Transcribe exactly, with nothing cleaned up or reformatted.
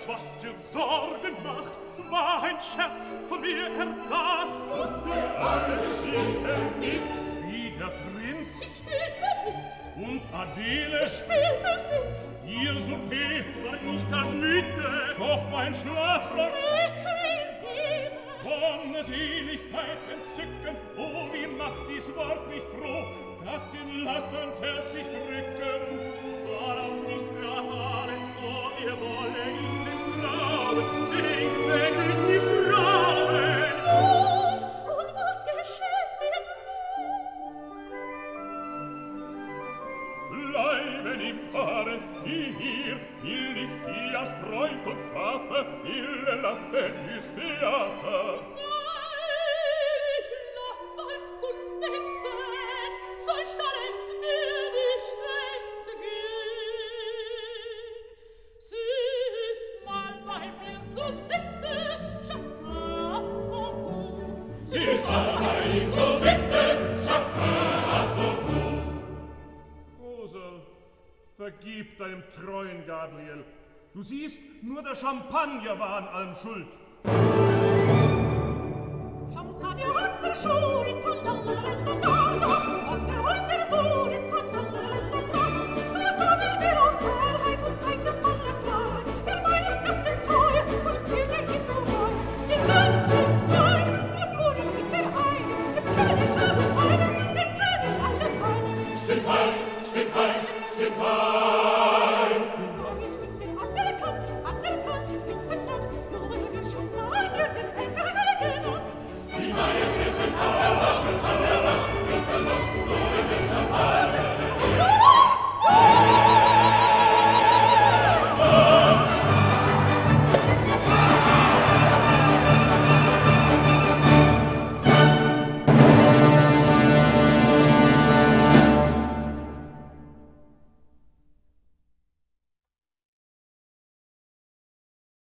alles, was dir Sorgen macht, war ein Scherz von mir erdacht. Und wir alle spielten mit. Wie der Prinz? Ich spielte mit. Und Adele? Ich spielte mit. Ihr Souper war nicht das Müde, doch mein Schlafrock. Requisite. Wonne, Seligkeit, Entzücken, oh, wie macht dies Wort mich froh, Gattin, lass ans Herz sich drücken. War auch nicht grad alles so, wir wollen in den Traum, den Wegen die Frauen. Und, und was geschieht mir nun? Bleiben im Paare sie hier, will ich sie als Freund und Vater, will lasse fürs Theater. Nein, ich lass als Kunstnetze solch Talent mir nicht entgehen. Sie ist mal bei mir so Sitte, chacun son goût. Sie ist mal bei ihm so Sitte, chacun son goût. Rosel, vergib deinem treuen Gabriel. Du siehst, nur der Champagner war an allem schuld.